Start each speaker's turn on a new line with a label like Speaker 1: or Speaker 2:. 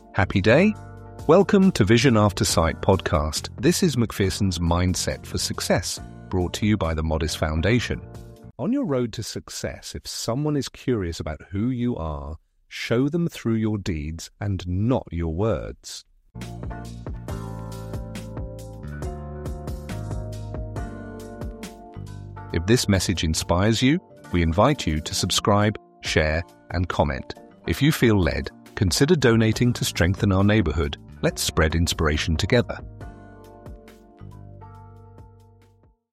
Speaker 1: Happy day? Welcome to Vision After Sight podcast. This is Macpherson's Mindset for Success, brought to you by the Modest Foundation. On your road to success, if someone is curious about who you are, show them through your deeds and not your words. If this message inspires you, we invite you to subscribe, share, and comment. If you feel led, consider donating to strengthen our neighborhood. Let's spread inspiration together.